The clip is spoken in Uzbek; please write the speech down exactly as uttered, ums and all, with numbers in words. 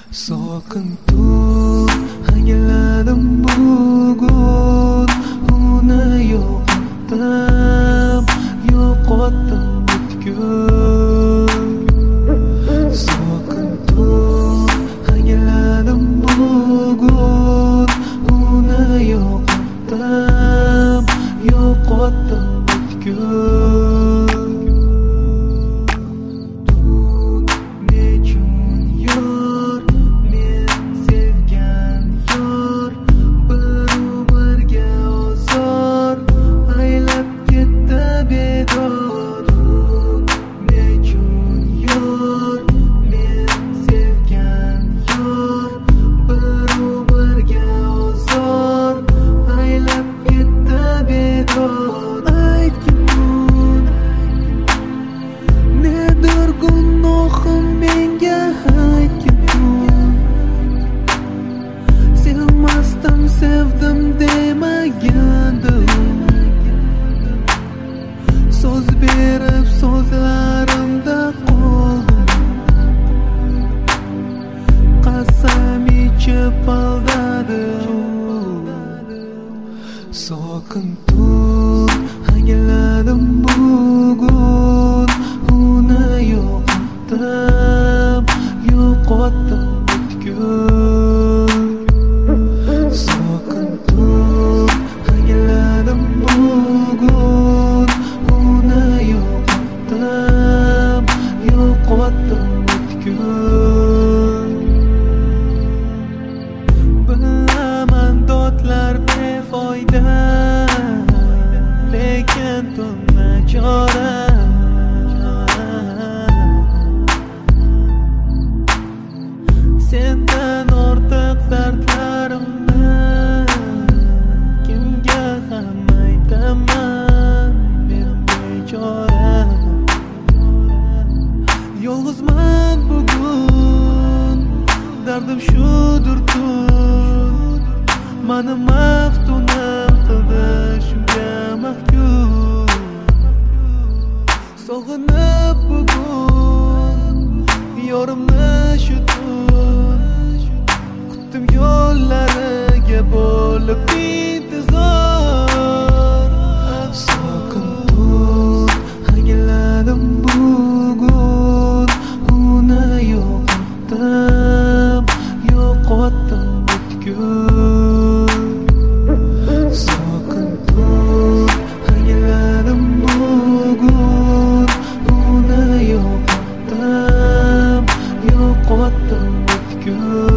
Sokin tur, hangiladim bugun uni yo'qotdim, yo'qotdim butkul. Sokin tur, hangiladim bugun uni yo'qotdim, yo'qotdim butkul. Sevdim demagandim, so'z berib so'zlarimda qoldim. Qasam ichib aldadim. Sokin tur, hangiladim bugun uni yo'qotdim, yo'qotdim butkul. Sokin tur, hangiladim bugun uni yo'qotdim, yo'qotdim butkul. Bilaman dodlar befoyda, lekin tunma chora. Sendan ortiq dardlarimni kimga ham aytaman, men bechora. Yolg'izman bugun, dardim shudir tun, mani maftunam qildi shunga mahkum. Sog'inib bugun yorimni shu tun, kutdim yo'llariga bo'lib intizor. Sokin tur, hangiladim bugun uni yo'qotdim, yo'qotdim butkul. Sokin tur, hangiladim bugun uni yo'qotdim, yo'qotdim butkul.